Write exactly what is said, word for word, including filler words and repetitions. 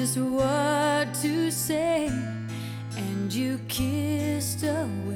just what to say, and you kissed away.